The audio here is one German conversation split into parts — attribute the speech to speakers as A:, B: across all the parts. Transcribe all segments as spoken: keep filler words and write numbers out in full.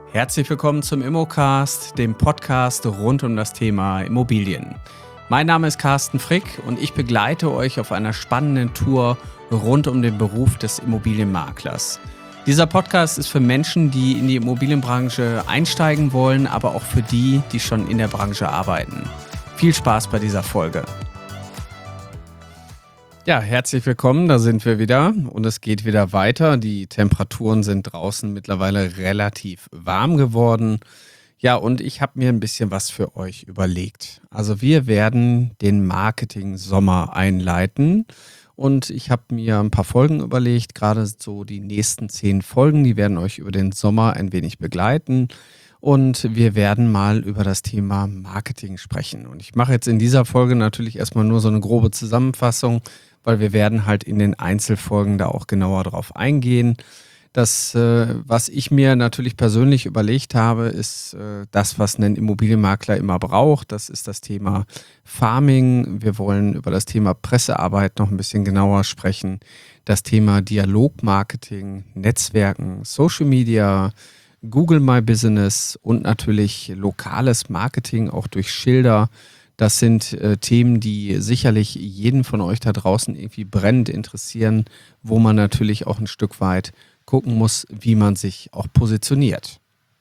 A: Herzlich willkommen zum Immocast, dem Podcast rund um das Thema Immobilien. Mein Name ist Carsten Frick und ich begleite euch auf einer spannenden Tour rund um den Beruf des Immobilienmaklers. Dieser Podcast ist für Menschen, die in die Immobilienbranche einsteigen wollen, aber auch für die, die schon in der Branche arbeiten. Viel Spaß bei dieser Folge. Ja, herzlich willkommen, da sind wir wieder und es geht wieder weiter. Die Temperaturen sind draußen mittlerweile relativ warm geworden. Ja, und ich habe mir ein bisschen was für euch überlegt. Also wir werden den Marketing-Sommer einleiten und ich habe mir ein paar Folgen überlegt, gerade so die nächsten zehn Folgen, die werden euch über den Sommer ein wenig begleiten. Und wir werden mal über das Thema Marketing sprechen. Und ich mache jetzt in dieser Folge natürlich erstmal nur so eine grobe Zusammenfassung, weil wir werden halt in den Einzelfolgen da auch genauer drauf eingehen. Das, äh, was ich mir natürlich persönlich überlegt habe, ist äh, das, was ein Immobilienmakler immer braucht. Das ist das Thema Farming. Wir wollen über das Thema Pressearbeit noch ein bisschen genauer sprechen. Das Thema Dialogmarketing, Netzwerken, Social Media, Google My Business und natürlich lokales Marketing, auch durch Schilder. Das sind äh, Themen, die sicherlich jeden von euch da draußen irgendwie brennend interessieren, wo man natürlich auch ein Stück weit gucken muss, wie man sich auch positioniert.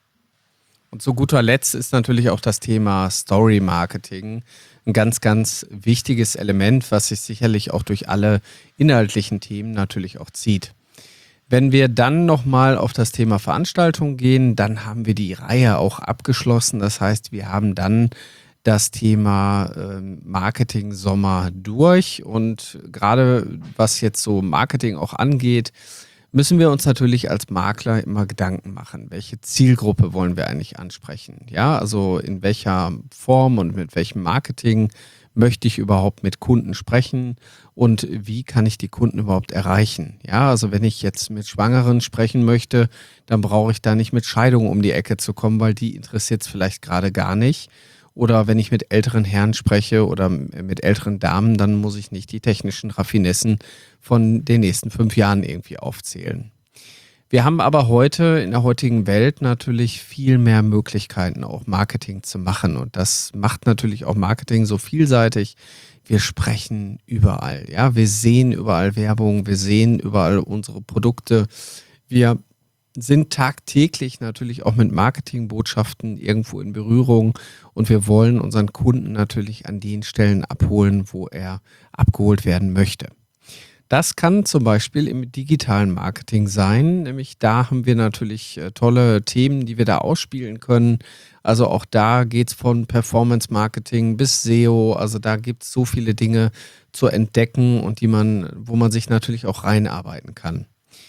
A: Und zu guter Letzt ist natürlich auch das Thema Story Marketing ein ganz, ganz wichtiges Element, was sich sicherlich auch durch alle inhaltlichen Themen natürlich auch zieht. Wenn wir dann nochmal auf das Thema Veranstaltung gehen, dann haben wir die Reihe auch abgeschlossen. Das heißt, wir haben dann das Thema äh, Marketing-Sommer durch. Und gerade was jetzt so Marketing auch angeht, müssen wir uns natürlich als Makler immer Gedanken machen. Welche Zielgruppe wollen wir eigentlich ansprechen? Ja, also in welcher Form und mit welchem Marketing möchte ich überhaupt mit Kunden sprechen und wie kann ich die Kunden überhaupt erreichen? Ja, also wenn ich jetzt mit Schwangeren sprechen möchte, dann brauche ich da nicht mit Scheidung um die Ecke zu kommen, weil die interessiert es vielleicht gerade gar nicht. Oder wenn ich mit älteren Herren spreche oder mit älteren Damen, dann muss ich nicht die technischen Raffinessen von den nächsten fünf Jahren irgendwie aufzählen. Wir haben aber heute in der heutigen Welt natürlich viel mehr Möglichkeiten, auch Marketing zu machen. Und das macht natürlich auch Marketing so vielseitig. Wir sprechen überall, ja, wir sehen überall Werbung, wir sehen überall unsere Produkte. Wir sind tagtäglich natürlich auch mit Marketingbotschaften irgendwo in Berührung und wir wollen unseren Kunden natürlich an den Stellen abholen, wo er abgeholt werden möchte. Das kann zum Beispiel im digitalen Marketing sein, nämlich da haben wir natürlich äh, tolle Themen, die wir da ausspielen können. Also auch da geht es von Performance Marketing bis S E O, also da gibt es so viele Dinge zu entdecken und die man, wo man sich natürlich auch reinarbeiten kann.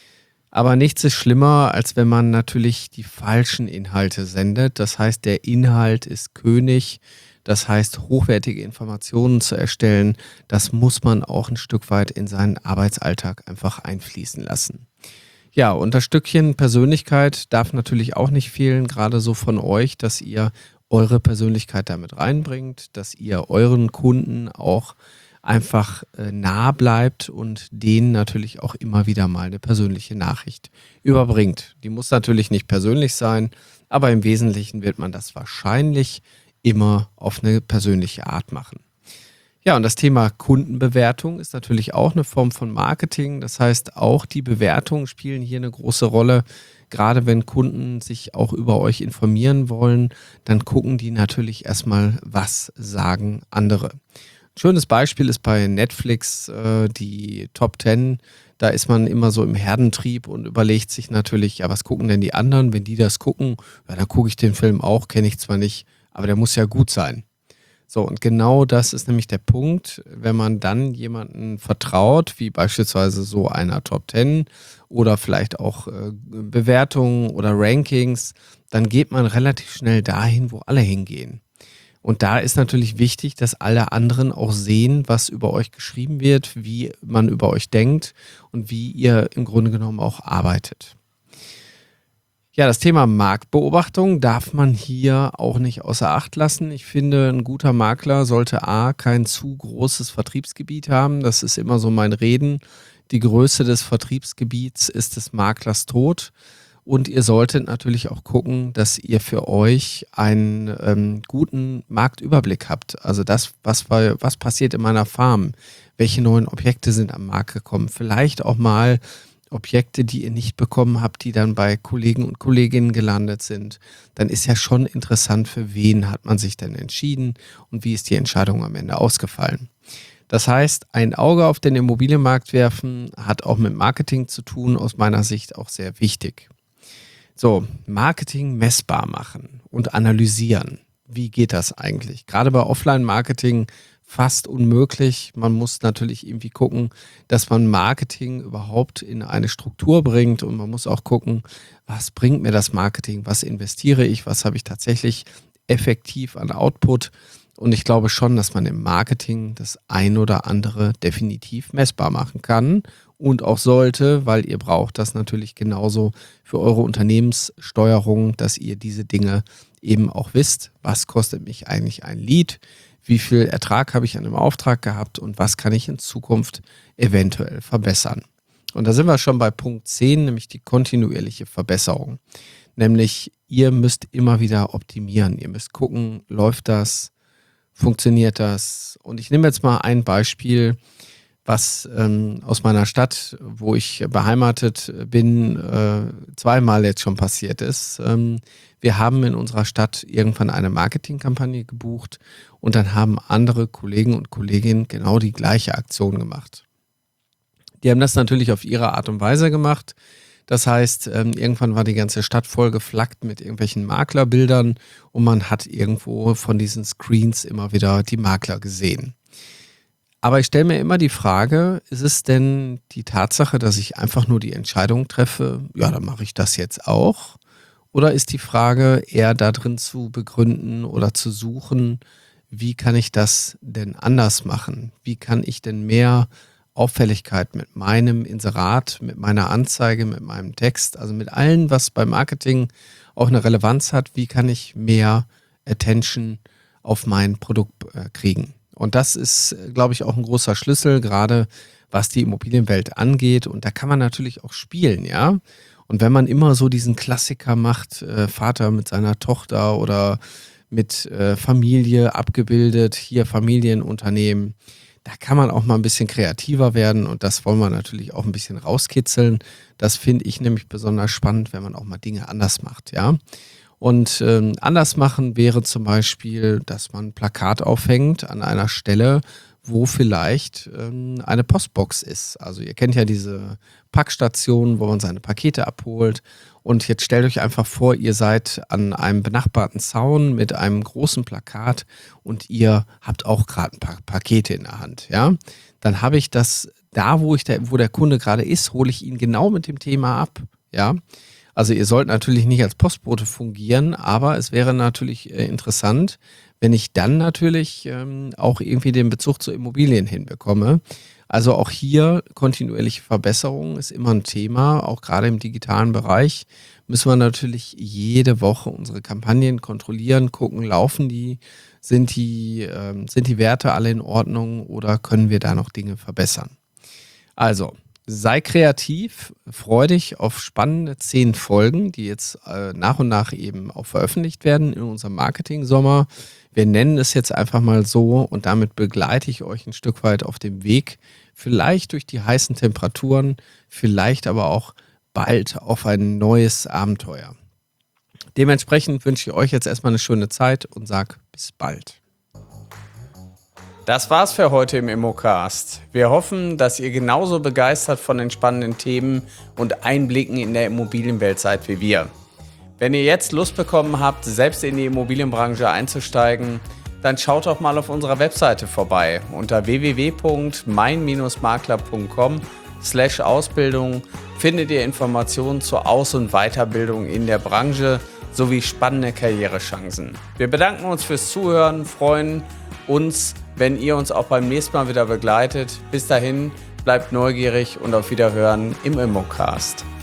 A: Aber nichts ist schlimmer, als wenn man natürlich die falschen Inhalte sendet. Das heißt, der Inhalt ist König. Das heißt, hochwertige Informationen zu erstellen, das muss man auch ein Stück weit in seinen Arbeitsalltag einfach einfließen lassen. Ja, und das Stückchen Persönlichkeit darf natürlich auch nicht fehlen, gerade so von euch, dass ihr eure Persönlichkeit damit reinbringt, dass ihr euren Kunden auch einfach äh, nah bleibt und denen natürlich auch immer wieder mal eine persönliche Nachricht überbringt. Die muss natürlich nicht persönlich sein, aber im Wesentlichen wird man das wahrscheinlich immer auf eine persönliche Art machen. Ja, und das Thema Kundenbewertung ist natürlich auch eine Form von Marketing. Das heißt, auch die Bewertungen spielen hier eine große Rolle. Gerade wenn Kunden sich auch über euch informieren wollen, dann gucken die natürlich erstmal, was sagen andere. Schönes Beispiel ist bei Netflix äh, die Top zehn. Da ist man immer so im Herdentrieb und überlegt sich natürlich, ja, was gucken denn die anderen? Wenn die das gucken, ja, dann gucke ich den Film auch, kenne ich zwar nicht, aber der muss ja gut sein. So, und genau das ist nämlich der Punkt, wenn man dann jemanden vertraut, wie beispielsweise so einer Top zehn oder vielleicht auch äh, Bewertungen oder Rankings, dann geht man relativ schnell dahin, wo alle hingehen. Und da ist natürlich wichtig, dass alle anderen auch sehen, was über euch geschrieben wird, wie man über euch denkt und wie ihr im Grunde genommen auch arbeitet. Ja, das Thema Marktbeobachtung darf man hier auch nicht außer Acht lassen. Ich finde, ein guter Makler sollte A, kein zu großes Vertriebsgebiet haben. Das ist immer so mein Reden. Die Größe des Vertriebsgebiets ist des Maklers Tod. Und ihr solltet natürlich auch gucken, dass ihr für euch einen ähm, guten Marktüberblick habt. Also das, was, was passiert in meiner Farm? Welche neuen Objekte sind am Markt gekommen? Vielleicht auch mal Objekte, die ihr nicht bekommen habt, die dann bei Kollegen und Kolleginnen gelandet sind. Dann ist ja schon interessant, für wen hat man sich denn entschieden und wie ist die Entscheidung am Ende ausgefallen. Das heißt, ein Auge auf den Immobilienmarkt werfen hat auch mit Marketing zu tun, aus meiner Sicht auch sehr wichtig. So, Marketing messbar machen und analysieren. Wie geht das eigentlich? Gerade bei Offline-Marketing fast unmöglich. Man muss natürlich irgendwie gucken, dass man Marketing überhaupt in eine Struktur bringt und man muss auch gucken, was bringt mir das Marketing, was investiere ich, was habe ich tatsächlich effektiv an Output. Und ich glaube schon, dass man im Marketing das ein oder andere definitiv messbar machen kann und auch sollte, weil ihr braucht das natürlich genauso für eure Unternehmenssteuerung, dass ihr diese Dinge eben auch wisst. Was kostet mich eigentlich ein Lead? Wie viel Ertrag habe ich an einem Auftrag gehabt und was kann ich in Zukunft eventuell verbessern? Und da sind wir schon bei Punkt zehn, nämlich die kontinuierliche Verbesserung. Nämlich ihr müsst immer wieder optimieren. Ihr müsst gucken, läuft das? Funktioniert das? Und ich nehme jetzt mal ein Beispiel, was ähm, aus meiner Stadt, wo ich beheimatet bin, äh, zweimal jetzt schon passiert ist. Ähm, wir haben in unserer Stadt irgendwann eine Marketingkampagne gebucht und dann haben andere Kollegen und Kolleginnen genau die gleiche Aktion gemacht. Die haben das natürlich auf ihre Art und Weise gemacht. Das heißt, ähm, irgendwann war die ganze Stadt voll geflaggt mit irgendwelchen Maklerbildern und man hat irgendwo von diesen Screens immer wieder die Makler gesehen. Aber ich stelle mir immer die Frage, ist es denn die Tatsache, dass ich einfach nur die Entscheidung treffe, ja, dann mache ich das jetzt auch? Oder ist die Frage eher darin zu begründen oder zu suchen, wie kann ich das denn anders machen? Wie kann ich denn mehr Auffälligkeit mit meinem Inserat, mit meiner Anzeige, mit meinem Text, also mit allem, was beim Marketing auch eine Relevanz hat, wie kann ich mehr Attention auf mein Produkt äh, kriegen? Und das ist, glaube ich, auch ein großer Schlüssel, gerade was die Immobilienwelt angeht. Und da kann man natürlich auch spielen, ja. Und wenn man immer so diesen Klassiker macht, äh, Vater mit seiner Tochter oder mit äh, Familie abgebildet, hier Familienunternehmen, da kann man auch mal ein bisschen kreativer werden und das wollen wir natürlich auch ein bisschen rauskitzeln. Das finde ich nämlich besonders spannend, wenn man auch mal Dinge anders macht, ja. Und ähm, anders machen wäre zum Beispiel, dass man ein Plakat aufhängt an einer Stelle, wo vielleicht ähm, eine Postbox ist. Also ihr kennt ja diese Packstationen, wo man seine Pakete abholt. Und jetzt stellt euch einfach vor, ihr seid an einem benachbarten Zaun mit einem großen Plakat und ihr habt auch gerade ein paar Pakete in der Hand. Ja? Dann habe ich das da, wo, ich der, wo der Kunde gerade ist, hole ich ihn genau mit dem Thema ab. Ja? Also ihr sollt natürlich nicht als Postbote fungieren, aber es wäre natürlich äh, interessant, wenn ich dann natürlich ähm, auch irgendwie den Bezug zu Immobilien hinbekomme. Also auch hier kontinuierliche Verbesserung ist immer ein Thema, auch gerade im digitalen Bereich müssen wir natürlich jede Woche unsere Kampagnen kontrollieren, gucken, laufen die, sind die, ähm, sind die Werte alle in Ordnung oder können wir da noch Dinge verbessern. Also sei kreativ, freu dich auf spannende zehn Folgen, die jetzt äh, nach und nach eben auch veröffentlicht werden in unserem Marketing-Sommer. Wir nennen es jetzt einfach mal so und damit begleite ich euch ein Stück weit auf dem Weg, vielleicht durch die heißen Temperaturen, vielleicht aber auch bald auf ein neues Abenteuer. Dementsprechend wünsche ich euch jetzt erstmal eine schöne Zeit und sage bis bald. Das war's für heute im Immocast. Wir hoffen, dass ihr genauso begeistert von den spannenden Themen und Einblicken in der Immobilienwelt seid wie wir. Wenn ihr jetzt Lust bekommen habt, selbst in die Immobilienbranche einzusteigen, dann schaut doch mal auf unserer Webseite vorbei. Unter w w w punkt mein makler punkt com slash Ausbildung findet ihr Informationen zur Aus- und Weiterbildung in der Branche sowie spannende Karrierechancen. Wir bedanken uns fürs Zuhören, freuen uns, wenn ihr uns auch beim nächsten Mal wieder begleitet. Bis dahin, bleibt neugierig und auf Wiederhören im Immocast.